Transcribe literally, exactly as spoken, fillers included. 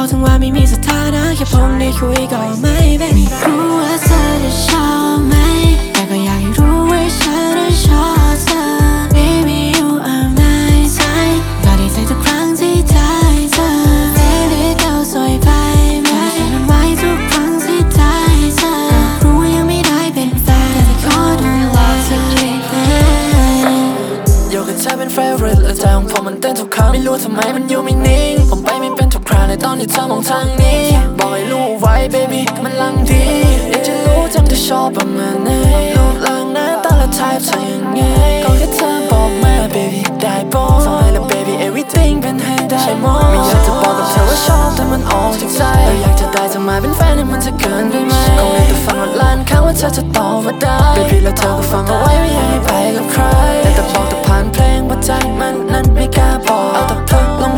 บอกถึงว่าไม่มีสถานะแค่ผมได้คุยก็ไม่เป็นไม่รู้ว่าเธอจะชอบไหมแต่ก็อยากให้รู้ว่าฉันนั้นชอบเธอ Baby you are my type ก็ดีใจทุกครั้งที่ได้เจอ Baby เธอสวยไปไหมฉันไว้ทุกครั้งที่ได้เจอรู้ว่ายังไม่ได้เป็นแฟนแต่ขอดูแลเธออีกนิดอยู่กับเธอเป็น favorite และใจของผมมันเต้นทุกครั้งไม่รู้ทำไมมันอยู่ไม่นิ่งผมไปไม่เป็นทุกคราในตอนที่เธอมองทางนี้บอกให้รู้ไว้ baby มันลังดีอยากจะรู้จังเธอชอบประมาณไหนรูปร่างหน้าตาและ type เธอยังไงก็แค่เธอบอกมา baby ได้โปรดทำให้ละ baby everything เป็นให้ได้หมดไม่อยากจะบอกกับเธอว่าชอบแต่มันออกจากใจแต่อยากจะได้เธอมาเป็นแฟนให้มันจะเกินไปไหมคงได้แต่ฝันวันล้านครั้งว่าเธอจะตอบว่าได้ baby แล้วเธอก็ฟังเอาไว้ไม่อยากให้ไปกับใครแต่แต่บอกแต่ผ่านเพลงว่าใจมันนั้นไม่กล้าบอกเอาแต่เพิ่งลง